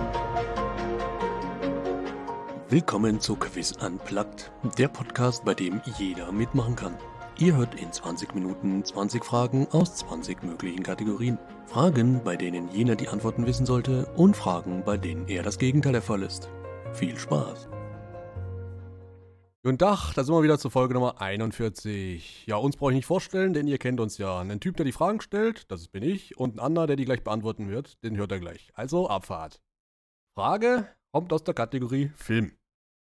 Willkommen zu Quiz Unplugged, der Podcast, bei dem jeder mitmachen kann. Ihr hört in 20 Minuten 20 Fragen aus 20 möglichen Kategorien. Fragen, bei denen jener die Antworten wissen sollte, und Fragen, bei denen eher das Gegenteil der Fall ist. Viel Spaß! Guten Tag, da sind wir wieder zur Folge Nummer 41. Ja, uns brauche ich nicht vorstellen, denn ihr kennt uns ja. Ein Typ, der die Fragen stellt, das bin ich, und ein anderer, der die gleich beantworten wird, den hört er gleich. Also, Abfahrt. Frage kommt aus der Kategorie Film.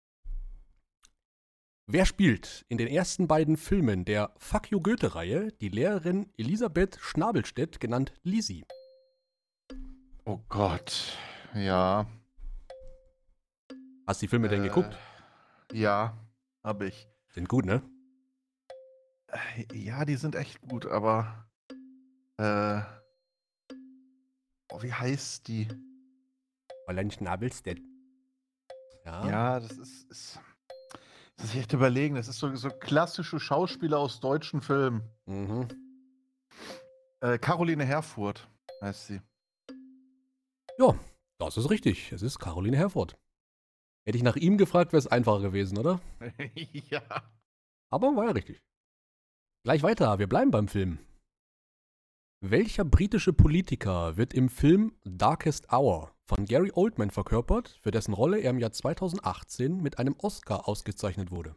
Wer spielt in den ersten beiden Filmen der Fuck You Goethe-Reihe die Lehrerin Elisabeth Schnabelstedt, genannt Lisi? Oh Gott, ja. Hast du die Filme denn geguckt? Ja, hab ich. Sind gut, ne? Ja, die sind echt gut, aber wie heißt die? Fräulein Schnabelstedt. Ja, das ist echt überlegen. Das ist so klassische Schauspieler aus deutschen Filmen. Mhm. Caroline Herfurth heißt sie. Ja, das ist richtig. Es ist Caroline Herfurth. Hätte ich nach ihm gefragt, wäre es einfacher gewesen, oder? Ja. Aber war ja richtig. Gleich weiter, wir bleiben beim Film. Welcher britische Politiker wird im Film Darkest Hour von Gary Oldman verkörpert, für dessen Rolle er im Jahr 2018 mit einem Oscar ausgezeichnet wurde?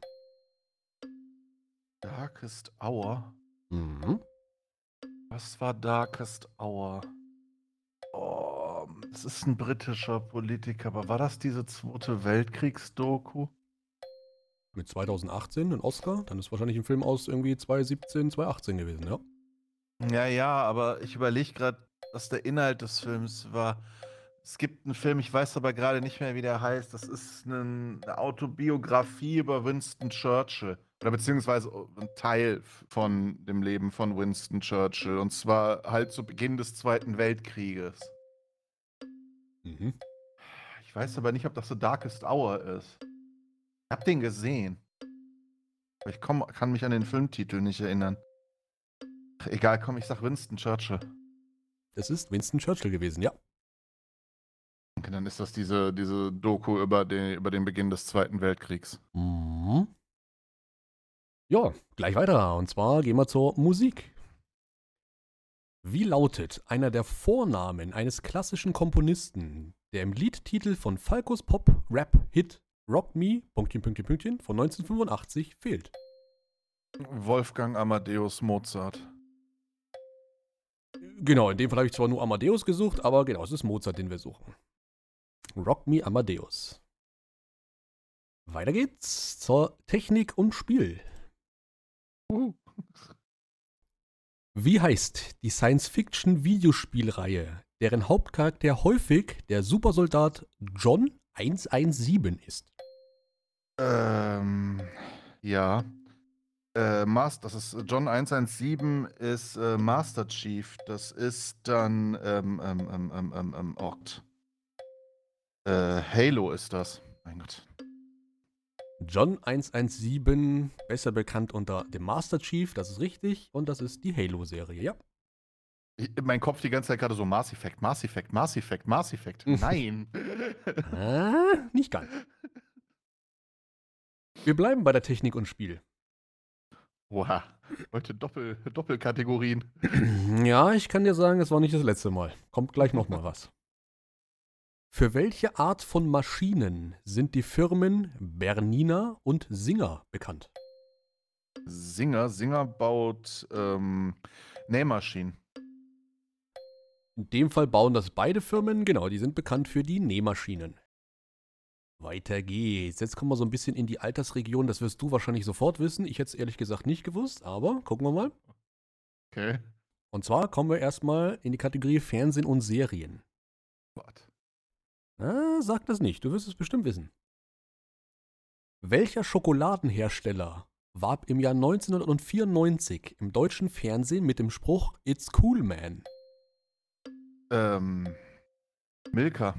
Darkest Hour? Mhm. Was war Darkest Hour? Oh, es ist ein britischer Politiker, aber war das diese Zweite Weltkriegs-Doku? Mit 2018 ein Oscar, dann ist wahrscheinlich ein Film aus irgendwie 2017, 2018 gewesen, ja? Ja, aber ich überlege gerade, was der Inhalt des Films war. Es gibt einen Film, ich weiß aber gerade nicht mehr, wie der heißt. Das ist eine Autobiografie über Winston Churchill. Oder beziehungsweise ein Teil von dem Leben von Winston Churchill. Und zwar halt zu Beginn des Zweiten Weltkrieges. Mhm. Ich weiß aber nicht, ob das so Darkest Hour ist. Ich hab den gesehen. Aber ich kann mich an den Filmtitel nicht erinnern. Ach, egal, komm, ich sag Winston Churchill. Es ist Winston Churchill gewesen, ja. Okay, dann ist das diese Doku über den Beginn des Zweiten Weltkriegs. Mhm. Ja, gleich weiter. Und zwar gehen wir zur Musik. Wie lautet einer der Vornamen eines klassischen Komponisten, der im Liedtitel von Falcos Pop-Rap-Hit Rock Me von 1985 fehlt? Wolfgang Amadeus Mozart. Genau, in dem Fall habe ich zwar nur Amadeus gesucht, aber genau, es ist Mozart, den wir suchen. Rock Me Amadeus. Weiter geht's zur Technik und Spiel. Wie heißt die Science-Fiction-Videospielreihe, deren Hauptcharakter häufig der Supersoldat John 117 ist? Ja. Das ist John 117 ist Master Chief. Das ist dann Oct. Halo ist das. Mein Gott. John 117, besser bekannt unter dem Master Chief, das ist richtig, und das ist die Halo-Serie, ja. Mein Kopf die ganze Zeit gerade so Mass Effect, Mass Effect, Mass Effect, Mass Effect. Nein. Nicht ganz. Wir bleiben bei der Technik und Spiel. Oha. Heute Doppelkategorien. Ja, ich kann dir sagen, es war nicht das letzte Mal. Kommt gleich nochmal was. Für welche Art von Maschinen sind die Firmen Bernina und Singer bekannt? Singer baut Nähmaschinen. In dem Fall bauen das beide Firmen, genau, die sind bekannt für die Nähmaschinen. Weiter geht's. Jetzt kommen wir so ein bisschen in die Altersregion, das wirst du wahrscheinlich sofort wissen. Ich hätte es ehrlich gesagt nicht gewusst, aber gucken wir mal. Okay. Und zwar kommen wir erstmal in die Kategorie Fernsehen und Serien. What? Sag das nicht, du wirst es bestimmt wissen. Welcher Schokoladenhersteller warb im Jahr 1994 im deutschen Fernsehen mit dem Spruch It's cool, man? Milka.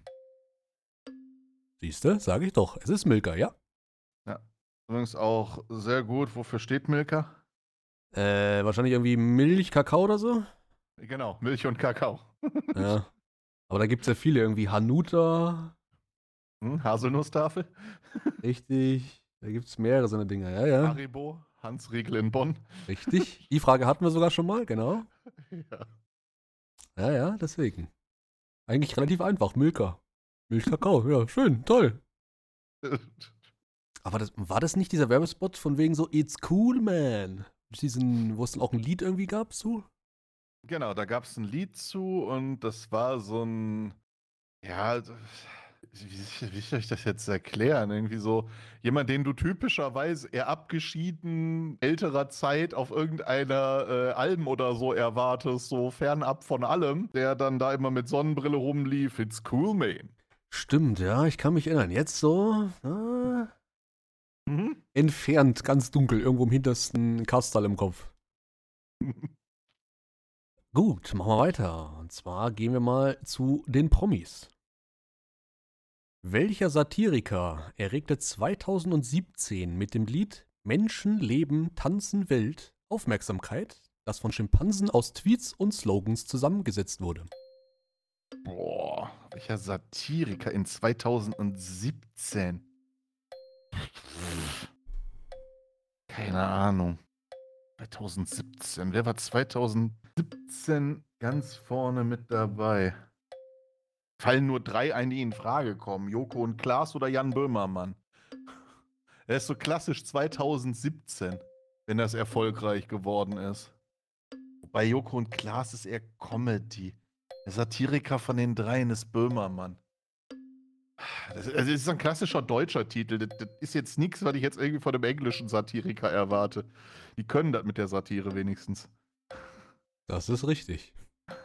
Siehste, sage ich doch. Es ist Milka, ja. Ja. Übrigens auch sehr gut. Wofür steht Milka? Wahrscheinlich irgendwie Milch, Kakao oder so. Genau, Milch und Kakao. Ja. Aber da gibt es ja viele, irgendwie Hanuta, Haselnusstafel. richtig. Da gibt es mehrere so eine Dinger, ja, ja. Haribo, Hans Riegel in Bonn. Richtig. Die Frage hatten wir sogar schon mal, genau. Ja. Ja, ja, deswegen. Eigentlich relativ einfach. Milka. Milchkakao, ja, schön, toll. Aber war das nicht dieser Werbespot von wegen so It's cool, man? Wo es dann auch ein Lied irgendwie gab zu? Genau, da gab es ein Lied zu und das war so ein, ja, wie soll ich das jetzt erklären? Irgendwie so jemand, den du typischerweise eher abgeschieden, älterer Zeit auf irgendeiner Alm oder so erwartest, so fernab von allem, der dann da immer mit Sonnenbrille rumlief. It's cool, man. Stimmt, ja, ich kann mich erinnern. Jetzt so Mhm. entfernt, ganz dunkel, irgendwo im hintersten Kastal im Kopf. Gut, machen wir weiter. Und zwar gehen wir mal zu den Promis. Welcher Satiriker erregte 2017 mit dem Lied Menschen, Leben, Tanzen, Welt Aufmerksamkeit, das von Schimpansen aus Tweets und Slogans zusammengesetzt wurde? Boah, welcher Satiriker in 2017? Keine Ahnung. 2017. Wer war 2017 ganz vorne mit dabei? Fallen nur 3 ein, die in Frage kommen. Joko und Klaas oder Jan Böhmermann? Er ist so klassisch 2017, wenn das erfolgreich geworden ist. Bei Joko und Klaas ist eher Comedy. Der Satiriker von den 3 ist Böhmermann. Das ist ein klassischer deutscher Titel. Das ist jetzt nichts, was ich jetzt irgendwie von einem englischen Satiriker erwarte. Die können das mit der Satire wenigstens. Das ist richtig.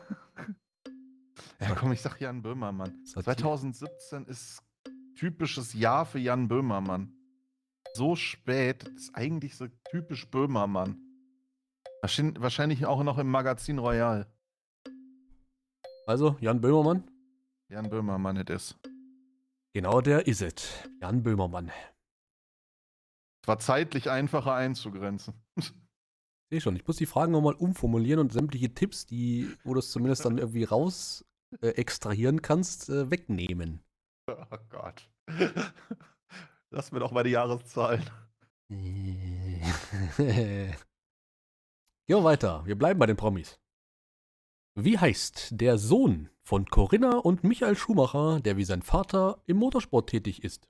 Ja, komm, ich sag Jan Böhmermann. Satire. 2017 ist typisches Jahr für Jan Böhmermann. So spät, das ist eigentlich so typisch Böhmermann. Wahrscheinlich auch noch im Magazin Royal. Also, Jan Böhmermann? Jan Böhmermann, it is. Genau, der is it. Jan Böhmermann. Es war zeitlich einfacher einzugrenzen. Sehe schon, ich muss die Fragen nochmal umformulieren und sämtliche Tipps, wo du es zumindest dann irgendwie raus extrahieren kannst, wegnehmen. Oh Gott. Lass mir doch mal die Jahreszahlen. Gehen wir weiter. Wir bleiben bei den Promis. Wie heißt der Sohn von Corinna und Michael Schumacher, der wie sein Vater im Motorsport tätig ist?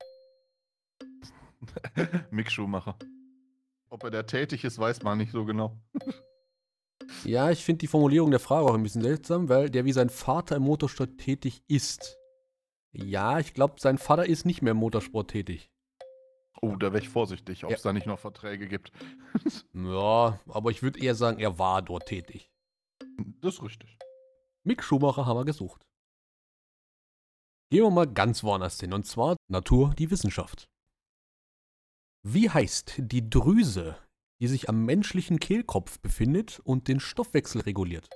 Mick Schumacher. Ob er da tätig ist, weiß man nicht so genau. Ja, ich finde die Formulierung der Frage auch ein bisschen seltsam, weil der wie sein Vater im Motorsport tätig ist. Ja, ich glaube, sein Vater ist nicht mehr im Motorsport tätig. Oh, da wäre ich vorsichtig, ob es Ja. da nicht noch Verträge gibt. Ja, aber ich würde eher sagen, er war dort tätig. Das ist richtig. Mick Schumacher haben wir gesucht. Gehen wir mal ganz woanders hin, und zwar Natur, die Wissenschaft. Wie heißt die Drüse, die sich am menschlichen Kehlkopf befindet und den Stoffwechsel reguliert?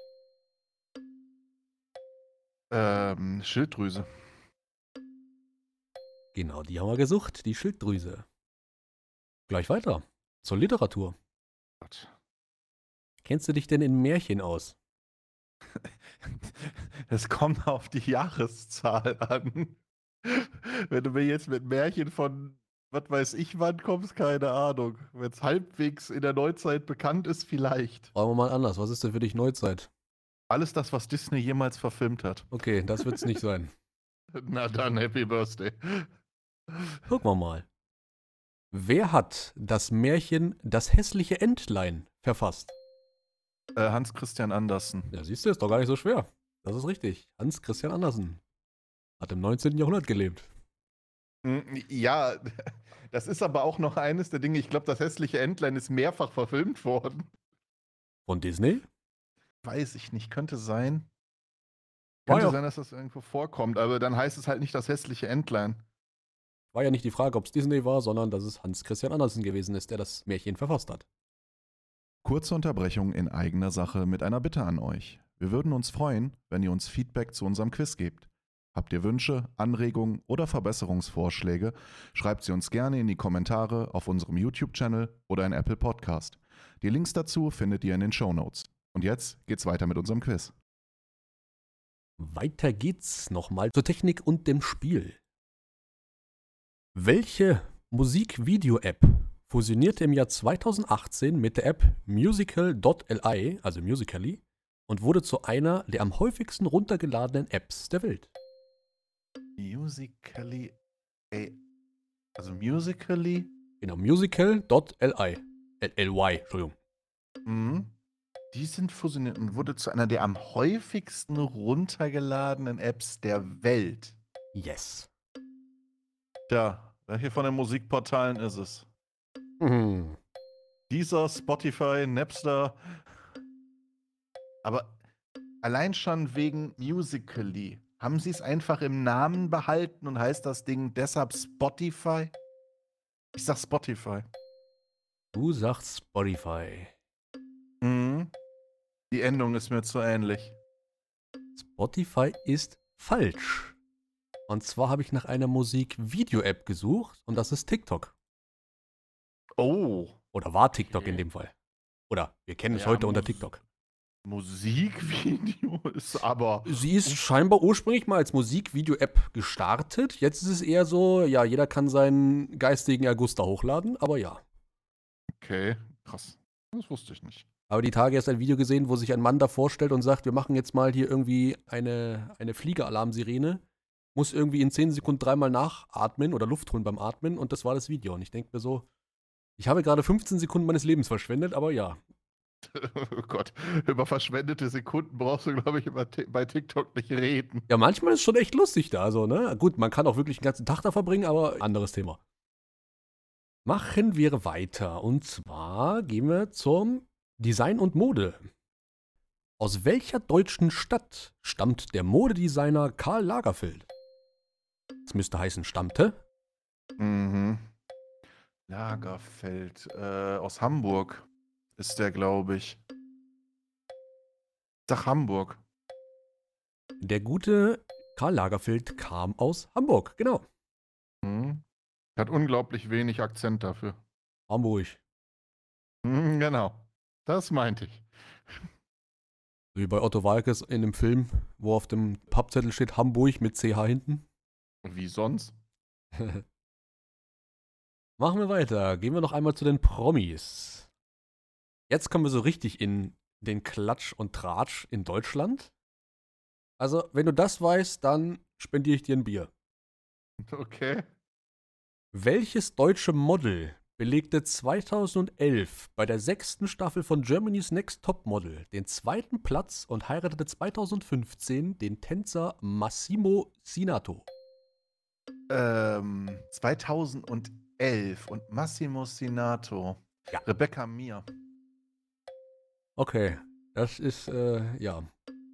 Schilddrüse. Genau, die haben wir gesucht, die Schilddrüse. Gleich weiter, zur Literatur. Gott. Kennst du dich denn in Märchen aus? Es kommt auf die Jahreszahl an. Wenn du mir jetzt mit Märchen von was weiß ich wann kommst, keine Ahnung. Wenn es halbwegs in der Neuzeit bekannt ist, vielleicht. Fragen wir mal anders, was ist denn für dich Neuzeit? Alles das, was Disney jemals verfilmt hat. Okay, das wird's nicht sein. Na dann, Happy Birthday. Gucken wir mal. Wer hat das Märchen Das hässliche Entlein verfasst? Hans Christian Andersen. Ja, siehst du, ist doch gar nicht so schwer. Das ist richtig. Hans Christian Andersen. Hat im 19. Jahrhundert gelebt. Ja, das ist aber auch noch eines der Dinge. Ich glaube, das hässliche Entlein ist mehrfach verfilmt worden. Von Disney? Weiß ich nicht, könnte sein. War Könnte ja, sein, dass das irgendwo vorkommt, aber dann heißt es halt nicht das hässliche Entlein. war ja nicht die Frage, ob es Disney war, sondern dass es Hans Christian Andersen gewesen ist, der das Märchen verfasst hat. Kurze Unterbrechung in eigener Sache mit einer Bitte an euch. Wir würden uns freuen, wenn ihr uns Feedback zu unserem Quiz gebt. Habt ihr Wünsche, Anregungen oder Verbesserungsvorschläge, schreibt sie uns gerne in die Kommentare auf unserem YouTube-Channel oder in Apple Podcast. Die Links dazu findet ihr in den Shownotes. Und jetzt geht's weiter mit unserem Quiz. Weiter geht's nochmal zur Technik und dem Spiel. Welche Musikvideo-App fusionierte im Jahr 2018 mit der App Musical.ly, also Musical.ly, und wurde zu einer der am häufigsten runtergeladenen Apps der Welt? Musical.ly. Also Musical.ly? Genau, Musical.ly. ly, Entschuldigung. Mhm. Die sind fusioniert und wurde zu einer der am häufigsten runtergeladenen Apps der Welt. Yes. Tja, welche von den Musikportalen ist es? Mhm. Deezer, Spotify, Napster. Aber allein schon wegen Musical.ly. Haben sie es einfach im Namen behalten und heißt das Ding deshalb Spotify? Ich sag Spotify. Du sagst Spotify. Mhm. Die Endung ist mir zu ähnlich. Spotify ist falsch. Und zwar habe ich nach einer Musik-Video-App gesucht und das ist TikTok. Oh. Oder war TikTok Okay. in dem Fall. Oder wir kennen es Ja, heute unter TikTok. Musikvideo ist aber. Sie ist scheinbar ursprünglich mal als Musikvideo-App gestartet. Jetzt ist es eher so, ja, jeder kann seinen geistigen Erguss da hochladen, aber ja. Okay, krass. Das wusste ich nicht. Aber die Tage erst ein Video gesehen, wo sich ein Mann da vorstellt und sagt, wir machen jetzt mal hier irgendwie eine Fliegeralarmsirene. Muss irgendwie in 10 Sekunden 3-mal nachatmen oder Luft holen beim Atmen und das war das Video. Und ich denke mir so, ich habe gerade 15 Sekunden meines Lebens verschwendet, aber ja. Oh Gott, über verschwendete Sekunden brauchst du, glaube ich, bei TikTok nicht reden. Ja, manchmal ist es schon echt lustig da, also, ne? Gut, man kann auch wirklich den ganzen Tag da verbringen, aber anderes Thema. Machen wir weiter. Und zwar gehen wir zum Design und Mode. Aus welcher deutschen Stadt stammt der Modedesigner Karl Lagerfeld? Das müsste heißen, stammte. Mhm. Lagerfeld, aus Hamburg ist der, glaube ich. Sag Hamburg. Der gute Karl Lagerfeld kam aus Hamburg, genau. Mhm. Hat unglaublich wenig Akzent dafür. Hamburg. Mhm, genau. Das meinte ich. Wie bei Otto Walkes in dem Film, wo auf dem Pappzettel steht Hamburg mit CH hinten. Wie sonst? Machen wir weiter. Gehen wir noch einmal zu den Promis. Jetzt kommen wir so richtig in den Klatsch und Tratsch in Deutschland. Also, wenn du das weißt, dann spendiere ich dir ein Bier. Okay. Welches deutsche Model belegte 2011 bei der 6. Staffel von Germany's Next Topmodel den 2. Platz und heiratete 2015 den Tänzer Massimo Sinato? 2011 und Massimo Sinato. Ja. Rebecca Mir. Okay, das ist, ja.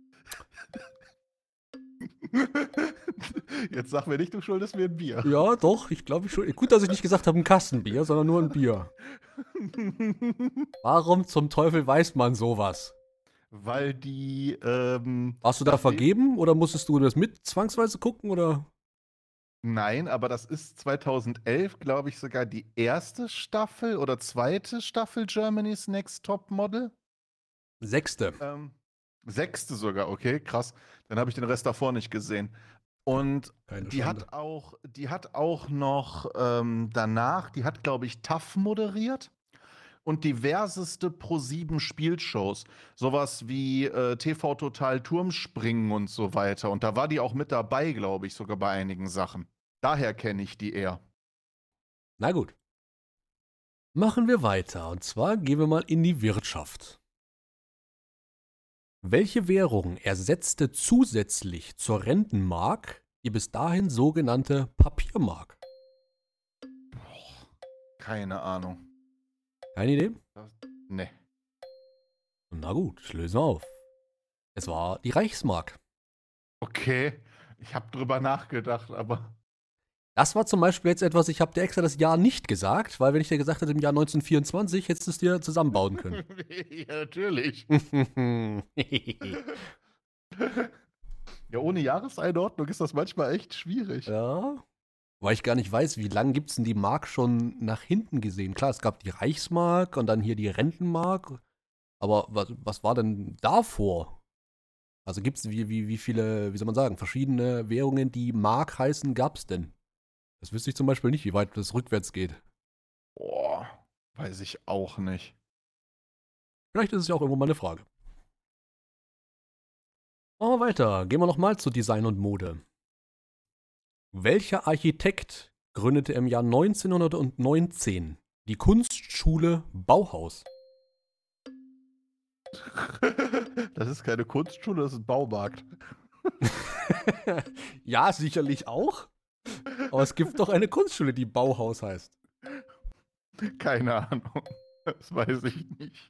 Jetzt sag mir nicht, du schuldest mir ein Bier. Ja, doch, ich glaube schon. Gut, dass ich nicht gesagt habe, ein Kastenbier, sondern nur ein Bier. Warum zum Teufel weiß man sowas? Weil die, Warst du da vergeben oder musstest du das mit zwangsweise gucken oder? Nein, aber das ist 2011, glaube ich, sogar die erste Staffel oder zweite Staffel Germany's Next Topmodel. 6. Sechste sogar, okay, krass. Dann habe ich den Rest davor nicht gesehen. Und Keine die Schande. hat auch noch danach, die hat, glaube ich, TAF moderiert und diverseste Pro7 Spielshows. Sowas wie TV Total Turmspringen und so weiter. Und da war die auch mit dabei, glaube ich, sogar bei einigen Sachen. Daher kenne ich die eher. Na gut. Machen wir weiter. Und zwar gehen wir mal in die Wirtschaft. Welche Währung ersetzte zusätzlich zur Rentenmark die bis dahin sogenannte Papiermark? Keine Ahnung. Keine Idee? Nee. Na gut, ich löse auf. Es war die Reichsmark. Okay, ich habe drüber nachgedacht, aber Das war zum Beispiel jetzt etwas, ich habe dir extra das Jahr nicht gesagt, weil wenn ich dir gesagt hätte im Jahr 1924, hättest du es dir zusammenbauen können. ja, natürlich. Ja, ohne Jahreseinordnung ist das manchmal echt schwierig. Ja. Weil ich gar nicht weiß, wie lange gibt es denn die Mark schon nach hinten gesehen? Klar, es gab die Reichsmark und dann hier die Rentenmark. Aber was war denn davor? Also gibt es wie viele, wie soll man sagen, verschiedene Währungen, die Mark heißen, gab es denn? Das wüsste ich zum Beispiel nicht, wie weit das rückwärts geht. Boah, weiß ich auch nicht. Vielleicht ist es ja auch irgendwo mal eine Frage. Machen wir weiter. Gehen wir nochmal zu Design und Mode. Welcher Architekt gründete im Jahr 1919 die Kunstschule Bauhaus? Das ist keine Kunstschule, das ist ein Baumarkt. Ja, sicherlich auch. Aber es gibt doch eine Kunstschule, die Bauhaus heißt. Keine Ahnung. Das weiß ich nicht.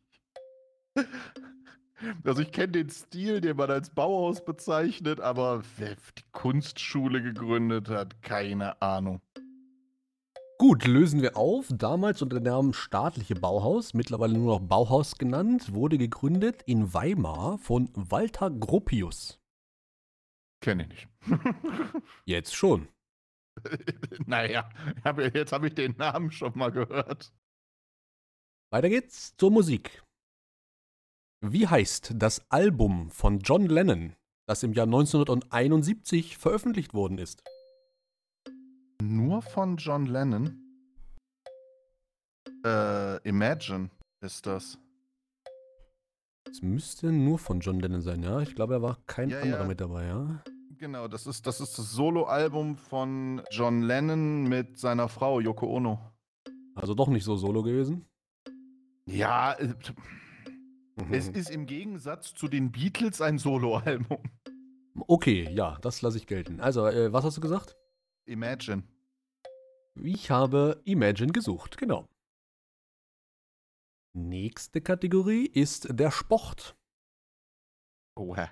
Also ich kenne den Stil, den man als Bauhaus bezeichnet, aber wer die Kunstschule gegründet hat, keine Ahnung. Gut, lösen wir auf. Damals unter dem Namen Staatliche Bauhaus, mittlerweile nur noch Bauhaus genannt, wurde gegründet in Weimar von Walter Gropius. Kenne ich nicht. Jetzt schon. Naja, jetzt habe ich den Namen schon mal gehört. Weiter geht's zur Musik. Wie heißt das Album von John Lennon, das im Jahr 1971 veröffentlicht worden ist? Nur von John Lennon? Imagine ist das. Es müsste nur von John Lennon sein, ja? Ich glaube, er war kein Ja, anderer ja. mit dabei, ja? Genau, das ist das Soloalbum von John Lennon mit seiner Frau Yoko Ono. Also doch nicht so solo gewesen. Ja, es ist im Gegensatz zu den Beatles ein Soloalbum. Okay, ja, das lasse ich gelten. Also, was hast du gesagt? Imagine. Ich habe Imagine gesucht, genau. Nächste Kategorie ist der Sport. Oha.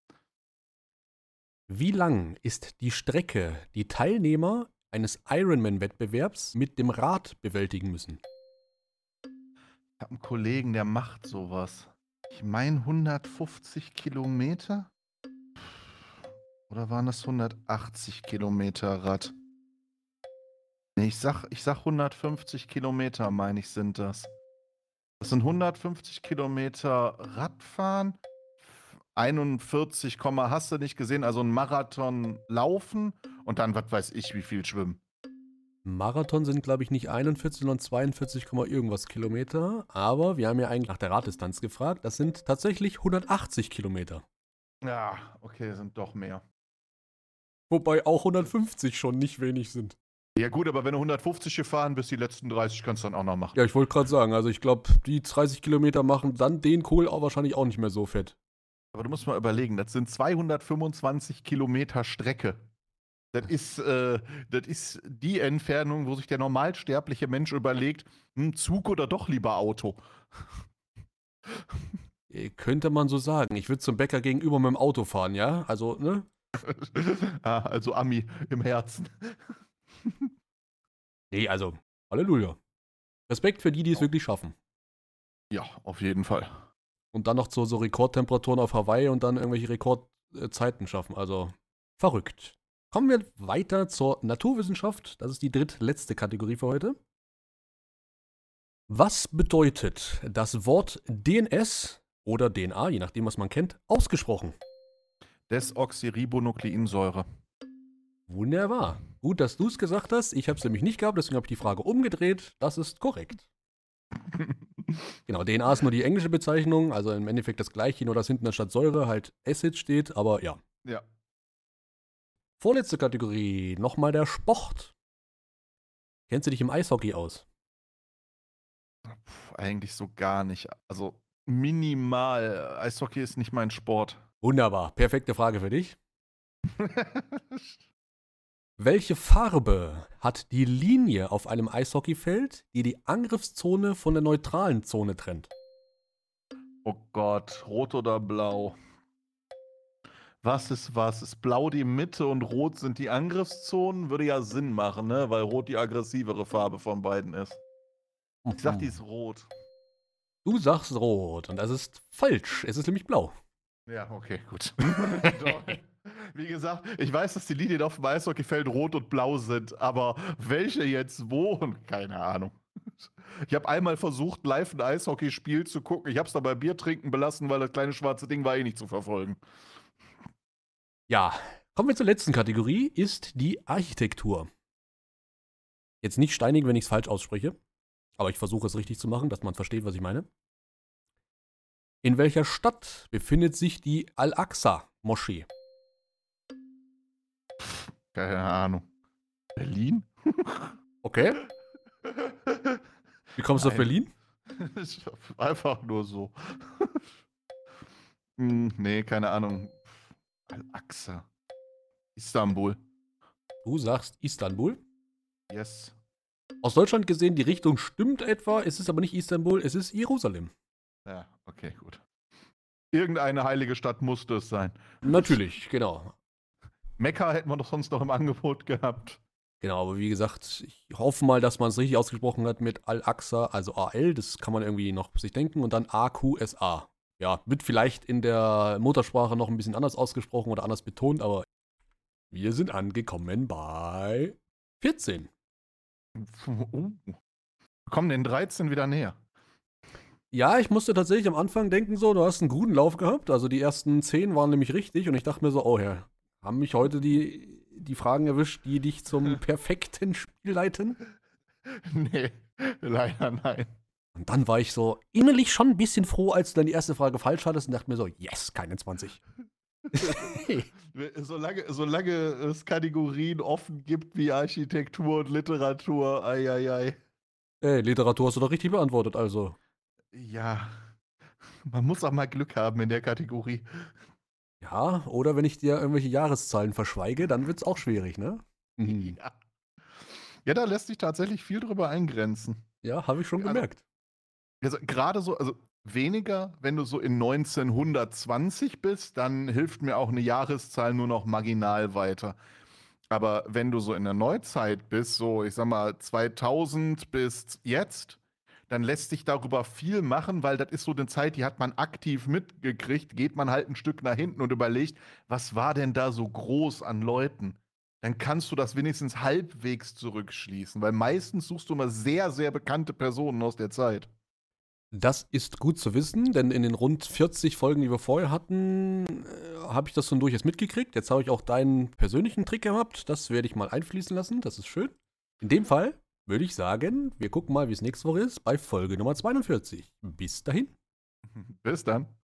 Wie lang ist die Strecke, die Teilnehmer eines Ironman-Wettbewerbs mit dem Rad bewältigen müssen? Ich habe einen Kollegen, der macht sowas. Ich meine 150 Kilometer? Oder waren das 180 Kilometer Rad? Nee, ich sag 150 Kilometer, meine ich, sind das. Das sind 150 Kilometer Radfahren, 41, hast du nicht gesehen, also ein Marathon laufen und dann, was weiß ich, wie viel schwimmen. Marathon sind, glaube ich, nicht 41, sondern 42, irgendwas Kilometer. Aber wir haben ja eigentlich nach der Raddistanz gefragt. Das sind tatsächlich 180 Kilometer. Ja, okay, sind doch mehr. Wobei auch 150 schon nicht wenig sind. Ja gut, aber wenn du 150 gefahren bist, die letzten 30 kannst du dann auch noch machen. Ja, ich wollte gerade sagen, also ich glaube, die 30 Kilometer machen dann den Kohl auch wahrscheinlich auch nicht mehr so fett. Aber du musst mal überlegen, das sind 225 Kilometer Strecke. Das ist die Entfernung, wo sich der normalsterbliche Mensch überlegt, Zug oder doch lieber Auto. Könnte man so sagen. Ich würde zum Bäcker gegenüber mit dem Auto fahren, ja? Also, ne? Also Ami im Herzen. Nee, also, Halleluja. Respekt für die, die es wirklich schaffen. Ja, auf jeden Fall. Und dann noch so Rekordtemperaturen auf Hawaii und dann irgendwelche Rekordzeiten schaffen. Also, verrückt. Kommen wir weiter zur Naturwissenschaft. Das ist die drittletzte Kategorie für heute. Was bedeutet das Wort DNS oder DNA, je nachdem, was man kennt, ausgesprochen? Desoxyribonukleinsäure. Wunderbar. Gut, dass du es gesagt hast. Ich habe es nämlich nicht gehabt, deswegen habe ich die Frage umgedreht. Das ist korrekt. Genau, DNA ist nur die englische Bezeichnung, also im Endeffekt das gleiche, nur dass hinten anstatt Säure halt Acid steht, aber ja. Ja. Vorletzte Kategorie, nochmal der Sport. Kennst du dich im Eishockey aus? Eigentlich so gar nicht. Also minimal. Eishockey ist nicht mein Sport. Wunderbar, perfekte Frage für dich. Welche Farbe hat die Linie auf einem Eishockeyfeld, die die Angriffszone von der neutralen Zone trennt? Oh Gott, rot oder blau? Was ist was? Ist blau die Mitte und rot sind die Angriffszonen? Würde ja Sinn machen, ne? Weil rot die aggressivere Farbe von beiden ist. Ich sag, die ist rot. Du sagst rot und das ist falsch. Es ist nämlich blau. Ja, okay, gut. Wie gesagt, ich weiß, dass die Linien auf dem Eishockeyfeld rot und blau sind, aber welche jetzt wo? Keine Ahnung. Ich habe einmal versucht, live ein Eishockeyspiel zu gucken. Ich habe es dann bei Bier trinken belassen, weil das kleine schwarze Ding war eh nicht zu verfolgen. Ja, kommen wir zur letzten Kategorie, ist die Architektur. Jetzt nicht steinigen, wenn ich es falsch ausspreche, aber ich versuche es richtig zu machen, dass man versteht, was ich meine. In welcher Stadt befindet sich die Al-Aqsa-Moschee? Keine Ahnung. Berlin? Okay, wie kommst du auf Nein. Berlin? Ist einfach nur so. Nee, keine Ahnung. Al-Aqsa. Istanbul. Du sagst Istanbul. Yes. Aus Deutschland gesehen, die Richtung stimmt etwa, es ist aber nicht Istanbul, es ist Jerusalem. Ja, okay, gut. Irgendeine heilige Stadt musste es sein. Natürlich, genau. Mekka hätten wir doch sonst noch im Angebot gehabt. Genau, aber wie gesagt, ich hoffe mal, dass man es richtig ausgesprochen hat mit Al-Aqsa, also AL, das kann man irgendwie noch sich denken, und dann AQSA. Ja, wird vielleicht in der Muttersprache noch ein bisschen anders ausgesprochen oder anders betont, aber wir sind angekommen bei 14. Wir kommen den 13 wieder näher. Ja, ich musste tatsächlich am Anfang denken so, du hast einen guten Lauf gehabt, also die ersten 10 waren nämlich richtig und ich dachte mir so, oh ja, haben mich heute die Fragen erwischt, die dich zum perfekten Spiel leiten? Nee, leider nein. Und dann war ich so innerlich schon ein bisschen froh, als du dann die erste Frage falsch hattest und dachte mir so, yes, keine 20. Solange es Kategorien offen gibt wie Architektur und Literatur, ei. Literatur hast du doch richtig beantwortet, also. Ja, man muss auch mal Glück haben in der Kategorie. Ja, oder wenn ich dir irgendwelche Jahreszahlen verschweige, dann wird's auch schwierig, ne? Mhm. Ja. Ja, da lässt sich tatsächlich viel drüber eingrenzen. Ja, habe ich schon Also- gemerkt. Also gerade so, also weniger, wenn du so in 1920 bist, dann hilft mir auch eine Jahreszahl nur noch marginal weiter. Aber wenn du so in der Neuzeit bist, so ich sag mal 2000 bis jetzt, dann lässt sich darüber viel machen, weil das ist so eine Zeit, die hat man aktiv mitgekriegt, geht man halt ein Stück nach hinten und überlegt, was war denn da so groß an Leuten? Dann kannst du das wenigstens halbwegs zurückschließen, weil meistens suchst du mal sehr, sehr bekannte Personen aus der Zeit. Das ist gut zu wissen, denn in den rund 40 Folgen, die wir vorher hatten, habe ich das schon durchaus mitgekriegt. Jetzt habe ich auch deinen persönlichen Trick gehabt. Das werde ich mal einfließen lassen. Das ist schön. In dem Fall würde ich sagen, wir gucken mal, wie es nächste Woche ist bei Folge Nummer 42. Bis dahin. Bis dann.